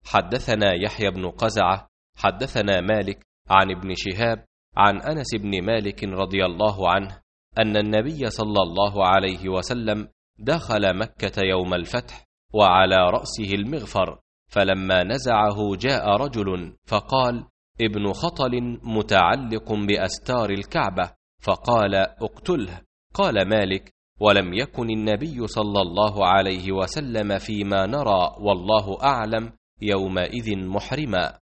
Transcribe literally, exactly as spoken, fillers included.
حدثنا يحيى بن قزعة حدثنا مالك عن ابن شهاب عن أنس بن مالك رضي الله عنه أن النبي صلى الله عليه وسلم دخل مكة يوم الفتح وعلى رأسه المغفر، فلما نزعه جاء رجل فقال: ابن خطل متعلق بأستار الكعبة، فقال: اقتله. قال مالك: ولم يكن النبي صلى الله عليه وسلم فيما نرى والله أعلم يومئذ محرما.